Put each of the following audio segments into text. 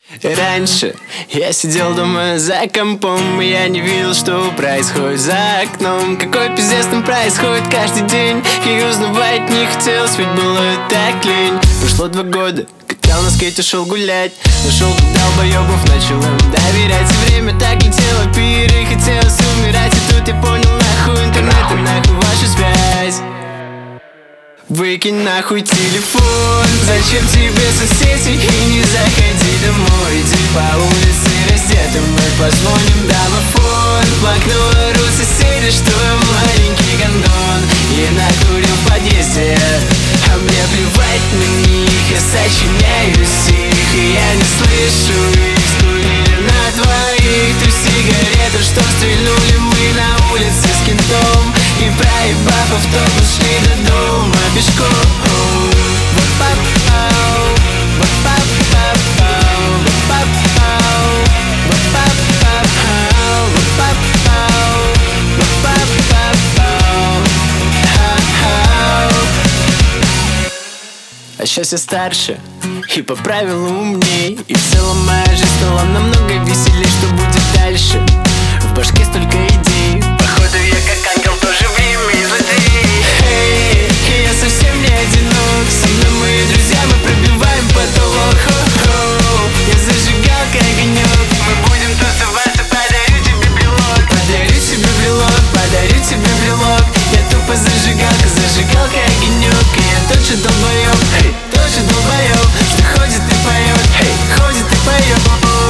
Раньше я сидел дома за компом, и я не видел, что происходит за окном. Какой пиздец там происходит каждый день, и узнавать не хотелось, ведь было так лень. Прошло 2 года, катал на скейте, шел гулять, нашел тут долбоебов, начал им доверять. И время так летело, пиры, хотелось умирать. И тут я понял, нахуй интернет и нахуй вашу связь. Выкинь нахуй телефон, зачем тебе соцсети, и не заходи домой. Иди по улице раздетым, мы позвоним домофон. Плакнула ру соседи, что я маленький гондон, и накурил в подъезде, а мне плевать на них. Я сочиняю стих, и я не слышу их. Скурили на 2 ту сигарету, что стрельнули мы на улице с кентом. И проебав автобус, шли до дома пешком. А сейчас я старше и по правилу умней, и в целом моя жизнь стала намного веселей. Что будет дальше? В башке столько идей. Походу я как ангел, тоже время и злодей. Эй, я совсем не одинок, со мной мои друзья, мы пробиваем потолок. Хо-хо, я зажигалка, огонек, мы будем тусоваться, подарю тебе брелок. Подарю тебе брелок, подарю тебе брелок. Я тупо зажигалка, зажигалка, огонек, и я тот же долбоёб, эй, тот же долбоёб, что ходит и поёт, эй, ходит и поёт.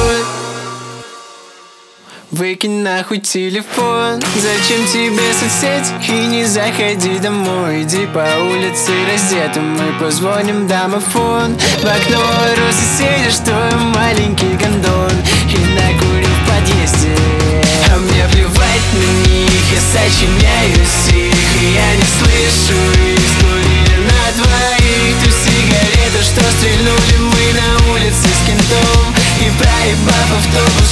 Выкинь нахуй телефон, зачем тебе соцсеть, и не заходи домой. Иди по улице раздетым, мы позвоним домофон. В окно орут соседи, что я маленький гондон, и накурил в подъезде, а мне плевать на них. Я сочиняю стих, и я не слышу их. Скурили на 2 ту сигарету, что стрельнули мы на улице с кентом. И проебав автобус,